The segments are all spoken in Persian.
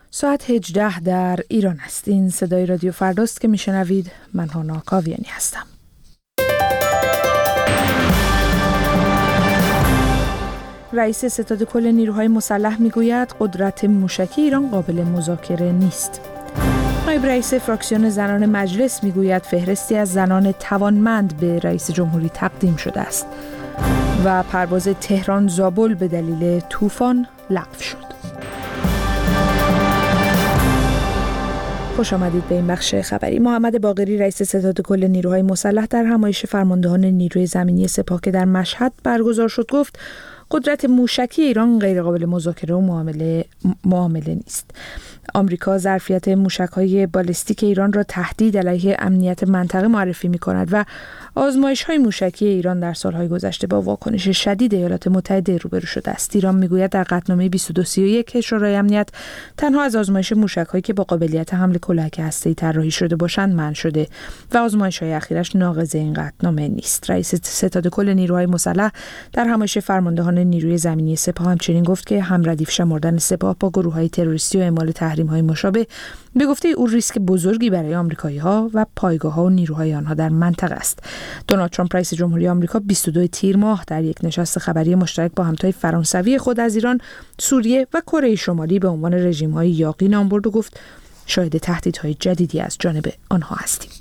ساعت 18 در ایران است. این صدای رادیو فرداست که میشنوید. من هانا کاویانی هستم. رئیس ستاد کل نیروهای مسلح میگوید قدرت موشکی ایران قابل مذاکره نیست. نایب رئیس فراکسیون زنان مجلس میگوید فهرستی از زنان توانمند به رئیس جمهوری تقدیم شده است و پرواز تهران زابل به دلیل طوفان لغو شد. خوش آمدید به این بخش خبری. محمد باقری رئیس ستاد کل نیروهای مسلح در همایش فرماندهان نیروی زمینی سپاه که در مشهد برگزار شد گفت قدرت موشکی ایران غیر قابل مذاکره و معامله نیست. آمریکا ظرفیت موشک‌های بالستیک ایران را تهدید علیه امنیت منطقه معرفی می‌کند و آزمایش‌های موشکی ایران در سال‌های گذشته با واکنش شدید ایالات متحده روبرو شده است. ایران می‌گوید در قطعنامه 2231 شورای امنیت تنها از آزمایش موشک‌هایی که با قابلیت حمل کلاهک هسته‌ای طراحی شده باشند منع شده و آزمایش‌های اخیرش ناقض این قطعنامه نیست. رئیس ستاد کل نیروهای مسلح در همایش فرماندهان نیروی زمینی سپاه همچنین گفت که همردیف شمردن سپاه با گروه‌های تروریستی و اعمال تحریم‌های مشابه به گفته او ریسک بزرگی برای آمریکایی‌ها و پایگاه‌ها و نیروهای آنها در منطقه است. دونالد ترامپ رئیس جمهوری آمریکا 22 تیر ماه در یک نشست خبری مشترک با همتای فرانسوی خود از ایران، سوریه و کره شمالی به عنوان رژیم‌های یاغی نام برد و گفت شاهد تهدیدهای جدیدی از جانب آنها هستیم.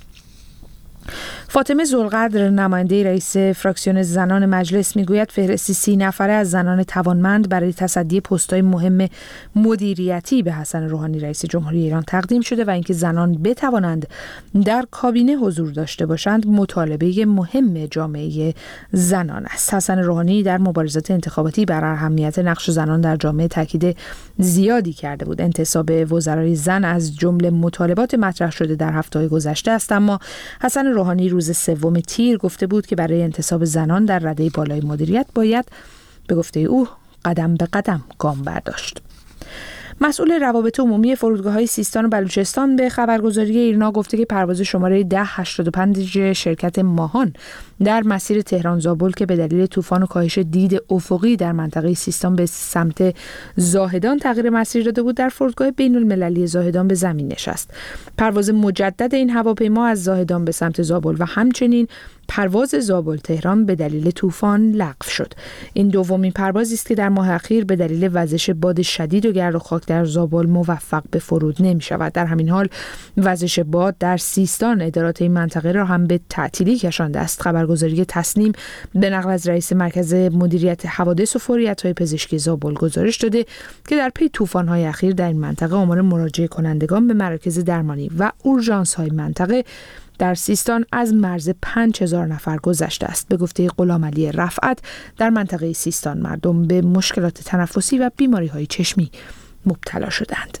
فاطمه ذوالقدر نماینده رئیس فراکسیون زنان مجلس میگوید فهرستی 30 نفره از زنان توانمند برای تصدی پست‌های مهم مدیریتی به حسن روحانی رئیس جمهوری ایران تقدیم شده و اینکه زنان بتوانند در کابینه حضور داشته باشند مطالبه مهم جامعه زنان است. حسن روحانی در مبارزات انتخاباتی بر اهمیت نقش زنان در جامعه تاکید زیادی کرده بود. انتصاب وزرای زن از جمله مطالبات مطرح شده در هفته‌های گذشته است، اما حسن روحانی روز 3 تیر گفته بود که برای انتصاب زنان در رده بالای مدیریت باید به گفته او قدم به قدم گام برداشت. مسئول روابط عمومی فرودگاه‌های سیستان و بلوچستان به خبرگزاری ایرنا گفته که پرواز شماره 1085 شرکت ماهان در مسیر تهران زابل که به دلیل طوفان و کاهش دید افقی در منطقه سیستان به سمت زاهدان تغییر مسیر داده بود، در فرودگاه بین‌المللی زاهدان به زمین نشست. پرواز مجدد این هواپیما از زاهدان به سمت زابل و همچنین پرواز زابل تهران به دلیل طوفان لغو شد. این دومین پروازی است که در ماه اخیر به دلیل وزش باد شدید و گرد و خاک در زابل موفق به فرود نمی شود. در همین حال وزش باد در سیستان ادارات این منطقه را هم به تعطیلی کشانده است. خبرگزاری تصنیم به نقل از رئیس مرکز مدیریت حوادث و فوریت‌های پزشکی زابل گزارش داده که در پی طوفان‌های اخیر در این منطقه آمار مراجعه کنندگان به مراکز درمانی و اورژانس‌های منطقه در سیستان از مرز 5000 نفر گذشته است. به گفته غلامعلی رفعت در منطقه سیستان مردم به مشکلات تنفسی و بیماری‌های چشمی مبتلا شدند.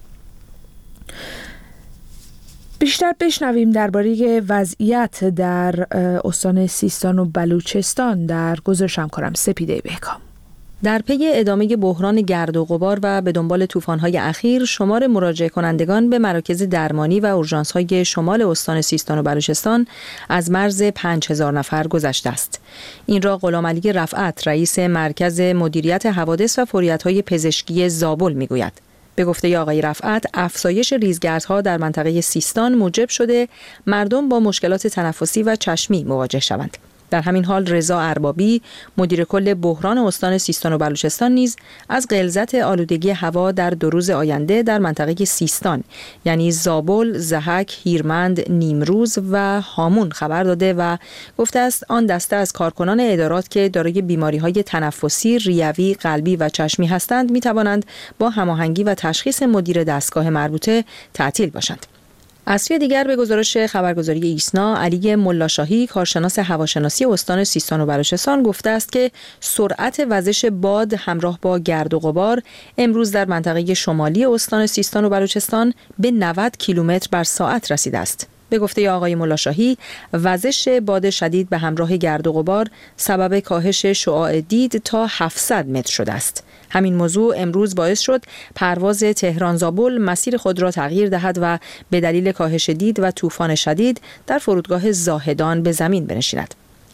بیشتر بشنویم درباره وضعیت در استان سیستان و بلوچستان در گزارش همکارم سپیده بهکام. در پی ادامه بحران گرد و غبار و به دنبال طوفان‌های اخیر، شمار مراجعه کنندگان به مراکز درمانی و اورژانس‌های شمال استان سیستان و بلوچستان از مرز 5000 نفر گذشته است. این را غلامعلی رفعت رئیس مرکز مدیریت حوادث و فوریت‌های پزشکی زابل میگوید. به گفته آقای رفعت، افزایش ریزگردها در منطقه سیستان موجب شده مردم با مشکلات تنفسی و چشمی مواجه شوند. در همین حال رضا اربابی مدیر کل بحران استان سیستان و بلوچستان نیز از غلظت آلودگی هوا در 2 روز آینده در منطقه سیستان یعنی زابل، ضحک، هیرمند، نیمروز و هامون خبر داده و گفته است آن دسته از کارکنان ادارات که دارای بیماری‌های تنفسی، ریوی، قلبی و چشمی هستند می توانند با هماهنگی و تشخیص مدیر دستگاه مربوطه تعطیل باشند. از سوی دیگر به گزارش خبرگزاری ایسنا، علی ملاشاهی کارشناس هواشناسی استان سیستان و بلوچستان گفته است که سرعت وزش باد همراه با گرد و غبار امروز در منطقه شمالی استان سیستان و بلوچستان به 90 کیلومتر بر ساعت رسیده است. به گفته آقای ملاشاهی، وزش باد شدید به همراه گرد و غبار سبب کاهش شعاع دید تا 700 متر شده است. همین موضوع امروز باعث شد پرواز تهران زابل مسیر خود را تغییر دهد و به دلیل کاهش دید و طوفان شدید در فرودگاه زاهدان به زمین بنشیند.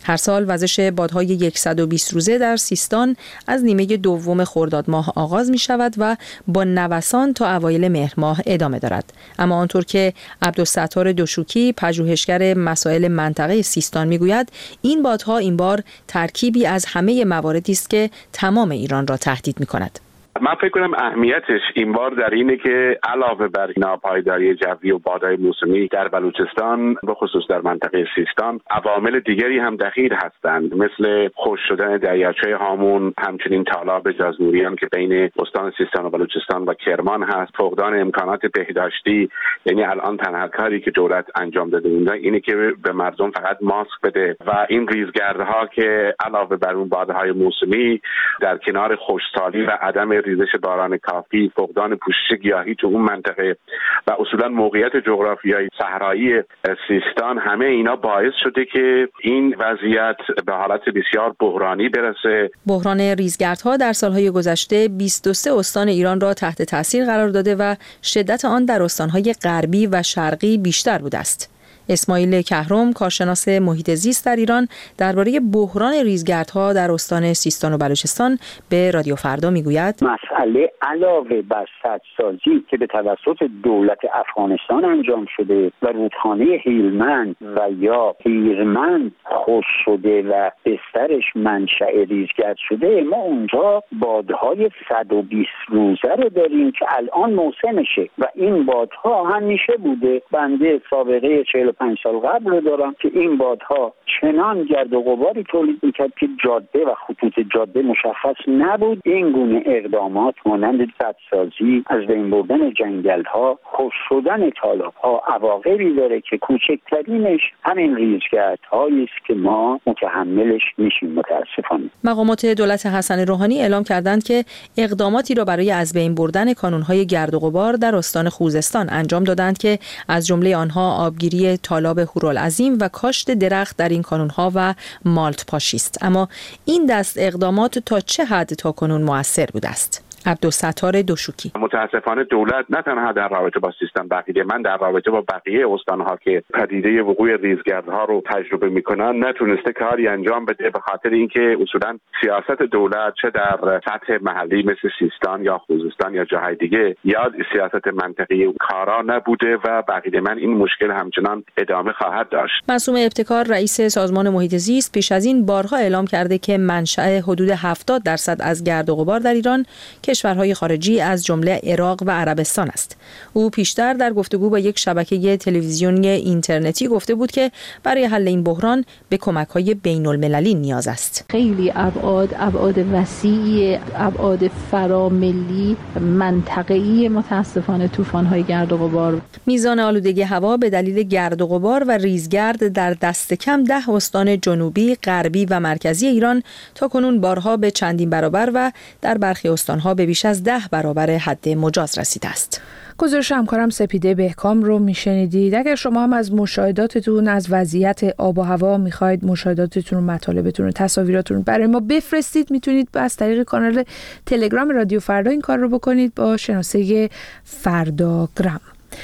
هر سال وزش بادهای 120 روزه در سیستان از نیمه دوم خرداد ماه آغاز می شود و با نوسان تا اوایل مهر ماه ادامه دارد. اما آنطور که عبدالستار دوشوکی، پژوهشگر مسائل منطقه سیستان میگوید، این بادها این بار ترکیبی از همه مواردی است که تمام ایران را تهدید می کند. من فکر کنم اهمیتش این بار در اینه که علاوه بر ناپایداری جوی و بادهای موسمی در بلوچستان به خصوص در منطقه سیستان عوامل دیگری هم دخیل هستند، مثل خشک شدن دریاچه هامون، همچنین تالاب جازنوریان که بین استان سیستان و بلوچستان و کرمان هست، فقدان امکانات بهداشتی. یعنی الان تنها کاری که دولت انجام داده اینه که به مردم فقط ماسک بده و این ریزگردها که علاوه بر اون بادهای موسمی در کنار خشکسالی و عدم ریزش باران کافی، فقدان پوشش گیاهی تو اون منطقه و اصولا موقعیت جغرافیایی صحرایی سیستان، همه اینا باعث شده که این وضعیت به حالت بسیار بحرانی برسه. بحران ریزگردها در سالهای گذشته 23 استان ایران را تحت تاثیر قرار داده و شدت آن در استانهای غربی و شرقی بیشتر بوده است. اسماعیل کهرم، کارشناس محیط زیست در ایران، درباره بحران ریزگردها در استان سیستان و بلوچستان به رادیو فردا میگوید: مسئله علاوه بر سدسازی که به توسط دولت افغانستان انجام شده و رودخانه هیلمند و یا هیرمند خشک شده و بسترش منشأ ریزگرد شده، ما اونجا بادهای 120 روزه رو داریم که الان موسمشه و این بادها همیشه بوده. بنده سابقه 45 سال قبل رو دارم که این بادها چنان گرد و غباری تولید میکرد که جاده و خطوط جاده مشخص نبود. این گونه اقدامات مانند سدسازی، از بین بردن جنگل‌ها، خشک شدن تالاب‌ها عواقبی داره که کوچکترینش همین ریزگردهایی است که ما متحملش میشیم متاسفانه. مقامات دولت حسن روحانی اعلام کردند که اقداماتی را برای از بین بردن کانون‌های گرد و غبار در استان خوزستان انجام دادند که از جمله آنها آبگیری تالاب هورالعظیم و کاشت درخت در این کانون‌ها و مالت پاشی است. اما این دست اقدامات تا چه حد تاکنون مؤثر بوده است؟ عبدالستار دوشوکی: متاسفانه دولت نه تنها در رابطه با سیستان بقیه، من در رابطه با بقیه استانها که پدیده وقوع ریزگردها رو تجربه میکنن نتونسته کاری انجام بده، به خاطر اینکه اصولا سیاست دولت چه در سطح محلی مثل سیستان یا خوزستان یا جاهای دیگه یا سیاست منطقی کارا نبوده و بقیه من این مشکل همچنان ادامه خواهد داشت. معصوم ابتکار، رئیس سازمان محیط زیست، پیش از این بارها اعلام کرده که منشأ حدود 70% از گرد و غبار در ایران کشورهای خارجی از جمله عراق و عربستان است. او پیشتر در گفتگو با یک شبکه تلویزیونی اینترنتی گفته بود که برای حل این بحران به کمک‌های بین‌المللی نیاز است. خیلی ابعاد وسیع، ابعاد فراملی، منطقه‌ای متاسفانه طوفان‌های گرد و غبار. میزان آلودگی هوا به دلیل گرد و غبار و ریزگرد در دست کم 10 استان جنوبی، غربی و مرکزی ایران تاکنون بارها به چندین برابر و در برخی استان‌ها به بیش از 10 برابر حد مجاز رسیده است. گزارش همکارم سپیده بهکام رو میشنیدید. اگر شما هم از مشاهداتتون از وضعیت آب و هوا میخواید مشاهداتتون و مطالبتون و تصاویراتون برای ما بفرستید، میتونید از طریق کانال تلگرام رادیو فردا این کار رو بکنید با شناسه فرداگرام.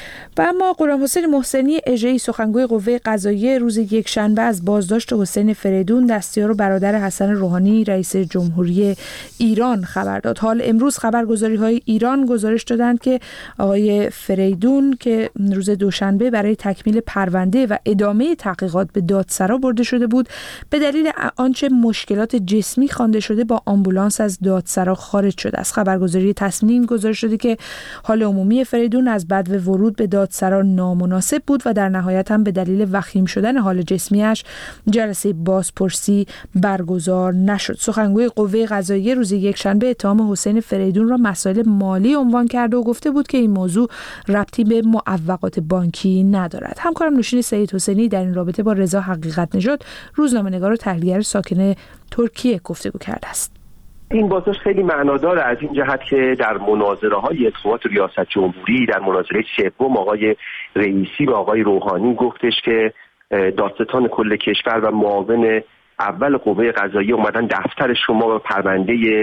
و اما غلام حسین محسنی اژه‌ای، سخنگوی قوه قضاییه، روز یکشنبه از بازداشت حسین فریدون، دستیار و برادر حسن روحانی رئیس جمهوری ایران خبر داد. حال امروز خبرگزاری‌های ایران گزارش دادند که آقای فریدون که روز دوشنبه برای تکمیل پرونده و ادامه تحقیقات به دادسرا برده شده بود، به دلیل آنچه مشکلات جسمی خوانده شده با آمبولانس از دادسرا خارج شده است. خبرگزاری تصنیم گزارش داده که حال عمومی فریدون از بدو ورود به دادسرا نامناسب بود و در نهایت هم به دلیل وخیم شدن حال جسمیش جلسه بازپرسی برگزار نشد. سخنگوی قوه قضاییه روز یکشنبه اتهام حسین فریدون را مسائل مالی عنوان کرده و گفته بود که این موضوع ربطی به معوقات بانکی ندارد. همکارم نوشین سید حسینی در این رابطه با رضا حقیقت نژاد، روزنامه‌نگار و تحلیلگر ساکن ترکیه گفتگو کرده است. این بازداشت خیلی معناداره از این جهت که در مناظره‌های انتخابات ریاست جمهوری، در مناظره سوم آقای رئیسی و آقای روحانی گفتش که دادستان کل کشور و معاون اول قوه قضاییه اومدن دفتر شما و پرونده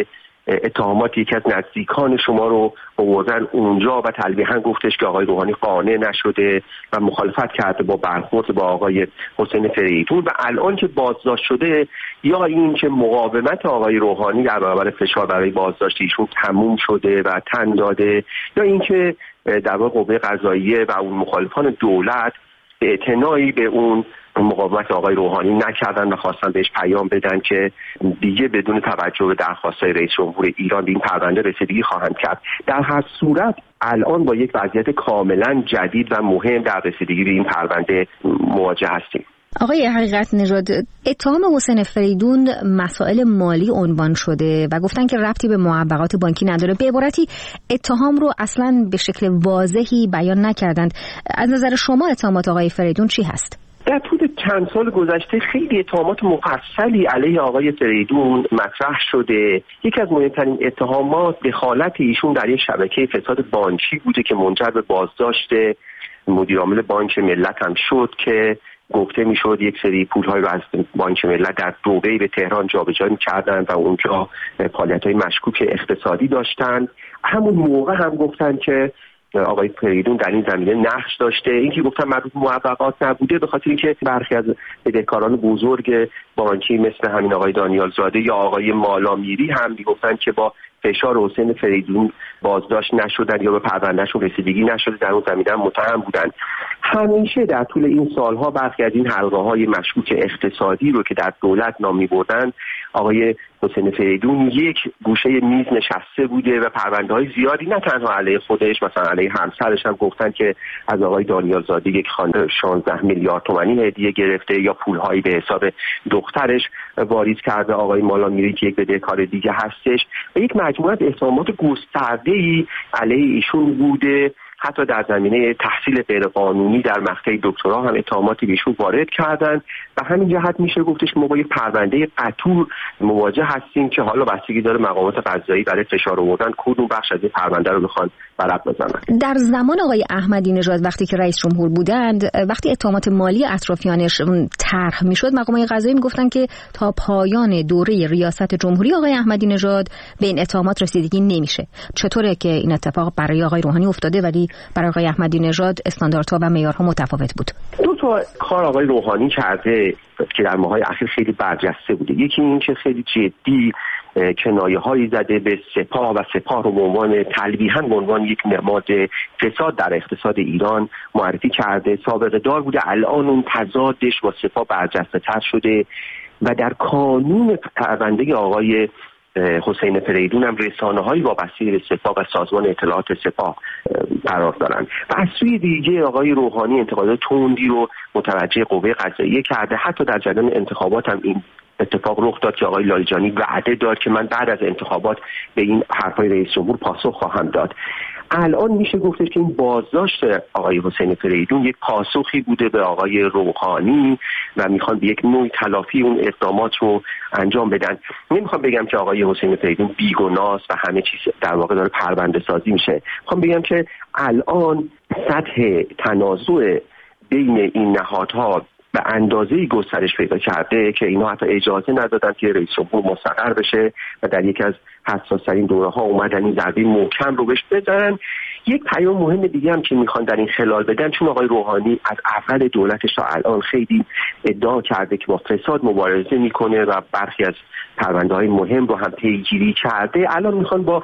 اتهامات یکی از نزدیکان شما رو آوردن اونجا و تلویحاً گفتش که آقای روحانی قانع نشده و مخالفت کرده با برخورد با آقای حسین فریدون و الان که بازداشت شده یا این که مقاومت آقای روحانی در برابر فشار برای بازداشت ایشون تموم شده و تن داده یا اینکه در واقع قوه قضاییه و اون مخالفان دولت اعتنایی به اون مقاومت آقای روحانی نکردن و خواستن بهش پیام بدن که دیگه بدون توجه به درخواست‌های رئیس جمهور ایران به این پرونده رسیدگی خواهند کرد. در هر صورت الان با یک وضعیت کاملا جدید و مهم در رسیدگی به این پرونده مواجه هستیم. آقای حقیقت نژاد، اتهام حسین فریدون مسائل مالی عنوان شده و گفتن که ربطی به معوقات بانکی نداره. به عبارتی اتهام رو اصلاً به شکل واضحی بیان نکردند. از نظر شما اتهامات آقای فریدون چی هست؟ در طول چند سال گذشته خیلی اتهامات مفصلی علیه آقای فریدون مطرح شده. یکی از مهمترین اتهامات دخالت ایشون در یک شبکه فساد بانکی بوده که منجر به بازداشت مدیر عامل بانک ملت هم شد که گفته میشد یک سری پول‌های رو از بانک ملت در دبی به تهران جابجا می‌کردند و اونجا فعالیت‌های مشکوک اقتصادی داشتند. همون موقع هم گفتن که آقای فریدون در این زمینه نقش داشته. اینکه گفتن مربوط به موفقات نبوده به خاطر اینکه برخی از بدهکاران بزرگ بانکی مثل همین آقای دانیال زاده یا آقای مالامیری هم میگفتن که با فشار حسین فریدون بازداشت نشدن یا به پروندهشون رسیدگی نشده، در اون زمینه متهم بودن. همیشه در طول این سالها برخی از این حلقه‌های مشکوک اقتصادی رو که در دولت نام می‌بردن آقای حسین فریدون یک گوشه میز نشسته بوده و پرونده‌های زیادی نه تنها علیه خودش، مثلا علیه همسرش هم گفتن که از آقای دانیال زاده یک خانه 16 میلیارد تومانی هدیه گرفته یا پول‌هایی به حساب دخترش واریز کرده. آقای مالامیری که یک بدهکار دیگه هستش و یک مجموعه اتهامات گسترده‌ای علیه ایشون بوده. حتی در زمینه تحصیل غیرقانونی در مقطع دکترا هم اتهاماتی بهشون وارد کردن و همین جهت میشه گفتش ما با یک پرونده قطور مواجه هستیم که حالا بستگی داره مقامات قضایی برای فشار آوردن کدوم بخش از این پرونده رو بخوان ورق بزنن. در زمان آقای احمدی نژاد وقتی که رئیس جمهور بودند، وقتی اتهامات مالی اطرافیانش طرح میشد، مقامات قضایی میگفتن که تا پایان دوره ریاست جمهوری آقای احمدی نژاد به این اتهامات رسیدگی نمیشه. چطوره که این اتفاق برای آقای روحانی افتاده ولی برای آقای احمدی نژاد استانداردها و معیارها متفاوت بود؟ دو تا کار آقای روحانی کرده که در ماه‌های اخیر خیلی برجسته بوده. یکی این که خیلی جدی کنایه‌هایی زده به سپاه و سپاه رو به عنوان تلویحاً به عنوان یک نماد فساد در اقتصاد ایران معرفی کرده. سابقه دار بوده، الان اون تضادش با سپاه برجسته‌تر شده و در کانون پرونده آقای حسین فریدون هم رسانه‌های وابسته به سپاه و سازمان اطلاعات سپاه قرار دارن و از سوی دیگه آقای روحانی انتقادات تندی رو متوجه قوه قضاییه کرده. حتی در جریان انتخابات هم این اتفاق رخ داد که آقای لاریجانی وعده داد که من بعد از انتخابات به این حرفای رئیس جمهور پاسخ خواهم داد. الان میشه گفتش که این بازداشت آقای حسین فریدون یک پاسخی بوده به آقای روحانی و میخوان به یک نوع تلافی اون اقدامات رو انجام بدن. نمیخوام بگم که آقای حسین فریدون بیگناست و همه چیز در واقع داره پرونده سازی میشه. میخوام بگم که الان سطح تنازع بین این نهادها به اندازه‌ای گسترش پیدا کرده که اینا حتی اجازه ندادن که رئیس جمهور مستقر بشه و در یکی از حساس‌ترین دوره‌ها اومدن این ضربه محکم رو بهش بزنن. یک پیام مهم دیگه هم که میخوان در این خلال بدن، چون آقای روحانی از اول دولتش تا الان خیلی ادعا کرده که با فساد مبارزه میکنه و برخی از پرونده‌های مهم رو هم پیگیری کرده، الان میخوان با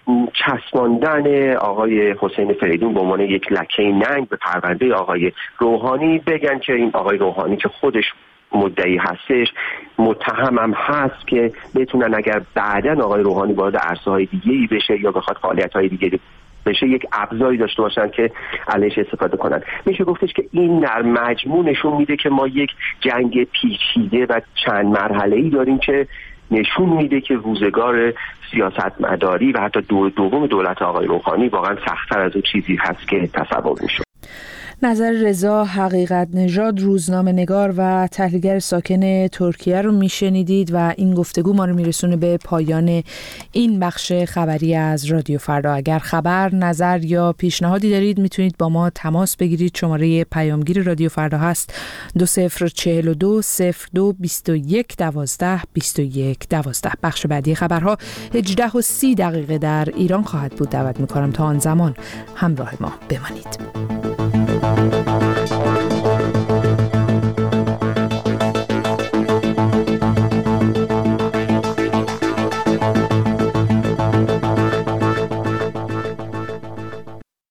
چسباندن آقای حسین فریدون به عنوان یک لکه ننگ به پرونده آقای روحانی بگن که این آقای روحانی که خودش مدعی هستش متهم هم هست که بتونن اگر بعداً آقای روحانی وارد عرصه‌های دیگه‌ای بشه یا بخواد فعالیت‌های دیگه بشه یک ابزاری داشته باشن که علیش استفاده کنن. میشه گفتش که این در مجموع نشون میده که ما یک جنگ پیچیده و چند مرحله‌ای داریم که نشون میده که روزگار سیاستمداری و حتی دوم دولت آقای روحانی واقعا سخت‌تر از اون چیزی هست که تصور میشه. نظر رضا حقیقت نژاد، روزنامه‌نگار و تحلیلگر ساکن ترکیه رو میشنیدید و این گفتگو ما رو میرسونه به پایان این بخش خبری از رادیو فردا. اگر خبر، نظر یا پیشنهادی دارید میتونید با ما تماس بگیرید. شماره پیامگیر رادیو فردا هست 2042 02 21 12 21 12. بخش بعدی خبرها 18:30 در ایران خواهد بود. دعوت میکنم تا آن زمان همراه ما بمانید.